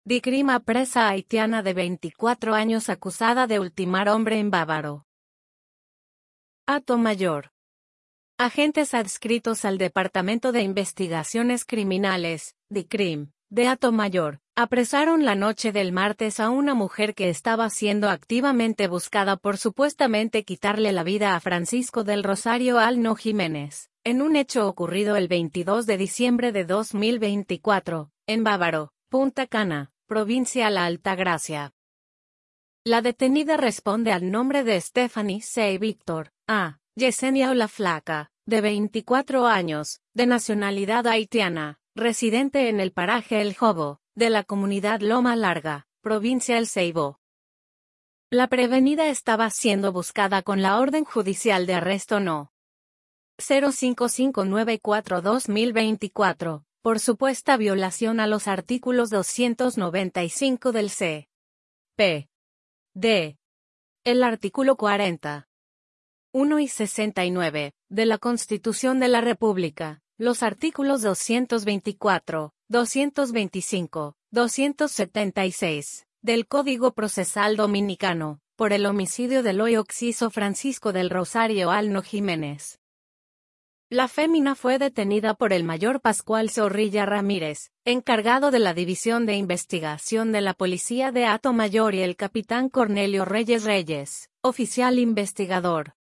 DICRIM apresa a haitiana de 24 años acusada de ultimar hombre en Bávaro. Hato-Mayor. Agentes adscritos al Departamento de Investigaciones Criminales, DICRIM, de Hato-Mayor, apresaron la noche del martes a una mujer que estaba siendo activamente buscada por supuestamente quitarle la vida a Francisco del Rosario Alno Jiménez, en un hecho ocurrido el 22 de diciembre de 2024, en Bávaro, Punta Cana, provincia La Altagracia. La detenida responde al nombre de Stephanie C. Víctor A. Yesenia La Flaca, de 24 años, de nacionalidad haitiana, residente en el paraje El Jobo, de la comunidad Loma Larga, provincia El Ceibo. La prevenida estaba siendo buscada con la orden judicial de arresto No. 055942-2024, por supuesta violación a los artículos 295 del C.P.D. El artículo 40. 1 y 69, de la Constitución de la República, los artículos 224, 225, 276, del Código Procesal Dominicano, por el homicidio del hoy occiso Francisco del Rosario Alno Jiménez. La fémina fue detenida por el mayor Pascual Zorrilla Ramírez, encargado de la División de Investigación de la Policía de Hato-Mayor y el capitán Cornelio Reyes Reyes, oficial investigador.